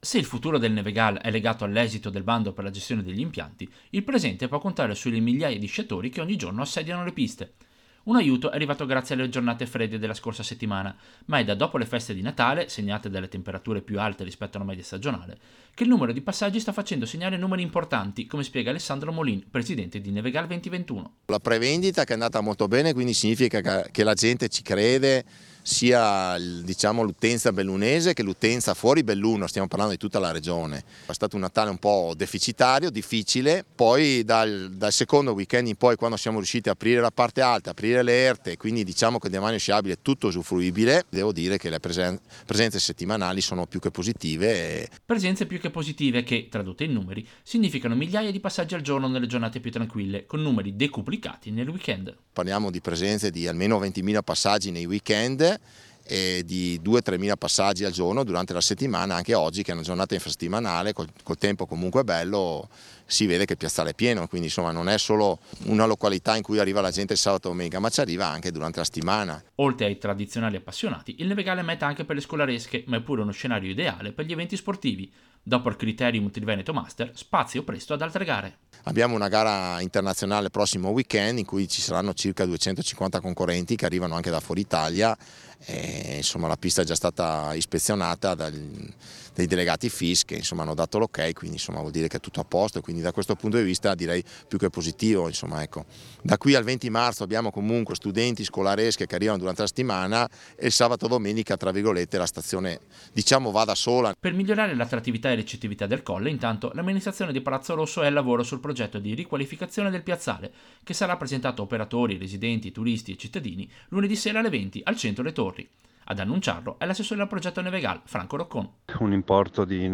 Se il futuro del Nevegal è legato all'esito del bando per la gestione degli impianti, il presente può contare sulle migliaia di sciatori che ogni giorno assediano le piste. Un aiuto è arrivato grazie alle giornate fredde della scorsa settimana, ma è da dopo le feste di Natale, segnate dalle temperature più alte rispetto alla media stagionale, che il numero di passaggi sta facendo segnare numeri importanti, come spiega Alessandro Molin, presidente di Nevegal 2021. La prevendita che è andata molto bene, quindi significa che la gente ci crede, sia l'utenza bellunese che l'utenza fuori Belluno, stiamo parlando di tutta la regione. È stato un Natale un po' deficitario, difficile, poi dal secondo weekend in poi, quando siamo riusciti a aprire la parte alta, aprire le erte, quindi diciamo che il demanio sciabile è tutto usufruibile, devo dire che le presenze settimanali sono più che positive. Presenze più che positive che, tradotte in numeri, significano migliaia di passaggi al giorno nelle giornate più tranquille, con numeri decuplicati nel weekend. Parliamo di presenze di almeno 20.000 passaggi nei weekend e di 2-3.000 passaggi al giorno durante la settimana, anche oggi che è una giornata infrasettimanale, col tempo comunque bello, si vede che il piazzale è pieno, quindi insomma non è solo una località in cui arriva la gente il sabato e domenica, ma ci arriva anche durante la settimana. Oltre ai tradizionali appassionati, il Nevegale è meta anche per le scolaresche, ma è pure uno scenario ideale per gli eventi sportivi. Dopo il Criterium Triveneto Master, spazio presto ad altre gare. Abbiamo una gara internazionale il prossimo weekend in cui ci saranno circa 250 concorrenti che arrivano anche da fuori Italia. Insomma, la pista è già stata ispezionata dai delegati FIS che insomma, hanno dato l'ok, quindi insomma, vuol dire che è tutto a posto, quindi da questo punto di vista direi più che positivo. Insomma, ecco. Da qui al 20 marzo abbiamo comunque studenti scolaresche che arrivano durante la settimana e il sabato e domenica, tra virgolette, la stazione diciamo va da sola. Per migliorare l'attrattività e recettività del colle, intanto, l'amministrazione di Palazzo Rosso è al lavoro sul progetto di riqualificazione del piazzale, che sarà presentato a operatori, residenti, turisti e cittadini lunedì sera alle 20 al centro Le Torri. Ad annunciarlo è l'assessore al progetto Nevegal, Franco Roccon. Un importo di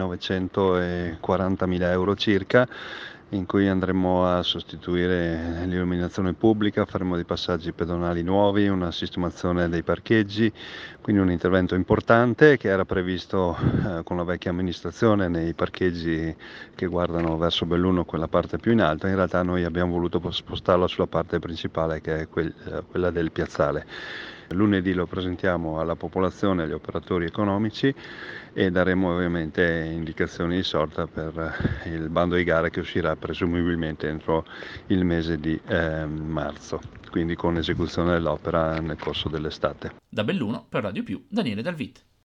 940.000 euro circa, in cui andremo a sostituire l'illuminazione pubblica, faremo dei passaggi pedonali nuovi, una sistemazione dei parcheggi, quindi un intervento importante che era previsto con la vecchia amministrazione nei parcheggi che guardano verso Belluno, quella parte più in alto. In realtà noi abbiamo voluto spostarlo sulla parte principale, che è quella del piazzale. Lunedì lo presentiamo alla popolazione e agli operatori economici e daremo ovviamente indicazioni di sorta per il bando di gara che uscirà presumibilmente entro il mese di marzo, quindi con esecuzione dell'opera nel corso dell'estate. Da Belluno per Radio Più, Daniele Dalvit.